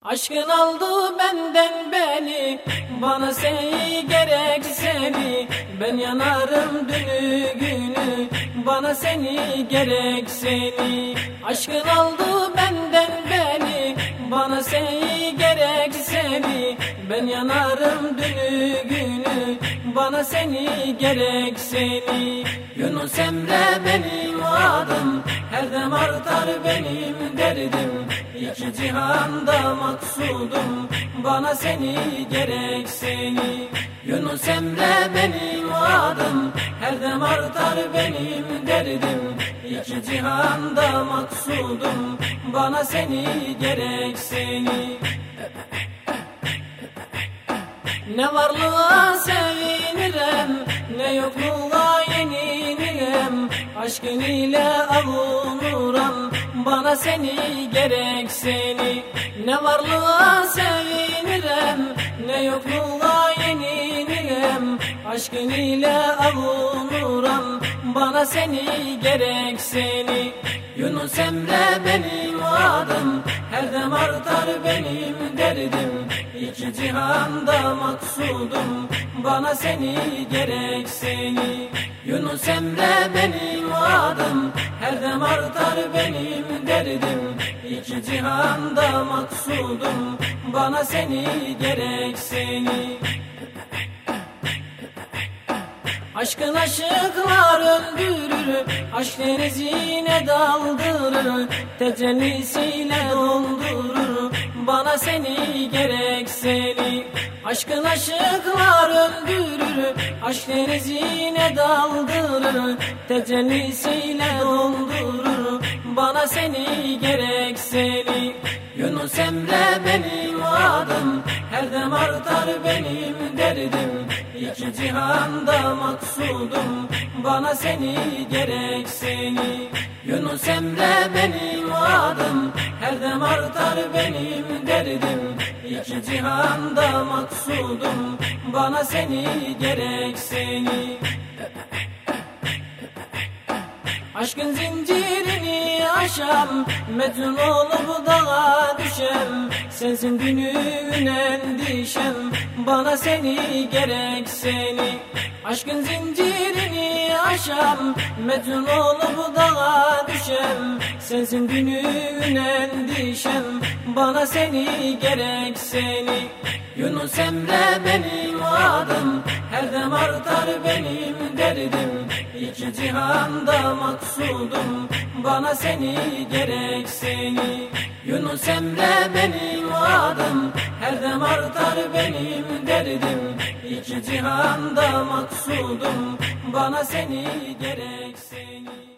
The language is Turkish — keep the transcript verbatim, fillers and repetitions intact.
Aşkın aldı benden beni, bana seni gerek seni. Ben yanarım dünü günü, bana seni gerek seni. Aşkın aldı benden beni, bana seni gerek seni. Ben yanarım dünü günü, bana seni gerek seni. Yunus Emre benim adım, her dem artar benim derdim. İki cihanda maksudum, bana seni gerek seni. Yunus Emre benim adım, her dem artar benim derdim. İki cihanda maksudum, bana seni gerek seni. Ne varlığa sevinirim, ne yokluğa yenilirim. Aşkın ile avunuram, bana seni gerek seni. Ne varlığa sevinirim, ne yokluğa yenilirim. Aşkın ile avunuram, bana seni gerek seni. Yunus Emre benim adım, her dem artar benim derdim. İki cihanda maksudum, bana seni gerek seni. Yunus Emre benim adım, her dem artar benim derdim. İki cihanda maksudum, bana seni gerek seni. Aşkın aşıklar öldürür, aşk denizine daldırır. Tecellisiyle doldurur, bana seni gerek seni. Aşkın aşıklar öldürür, aşk denizine daldırır. Tecellisiyle doldurur, bana seni gerek seni. Yunus Emre benim adım, her dem artar benim derdim. İki cihanda maksudum, bana seni gerek seni. Yunus Emre benim adım, her dem artar benim derdim. İki cihanda maksudum, bana seni gerek seni. Aşkın zincirini aşam, mecnun olup dağa düşem. Sensin günün endişem, bana seni gerek seni. Aşkın zincirini aşam, mecnun olup dağa düşem. Sensin günün endişem, bana seni gerek seni. Yunus Emre benim adım, her dem artar benim derdim. İki cihanda maksudum, bana seni gerek seni. Yunus Emre benim adım, her dem artar benim derdim. İki cihanda maksudum, bana seni gerek seni.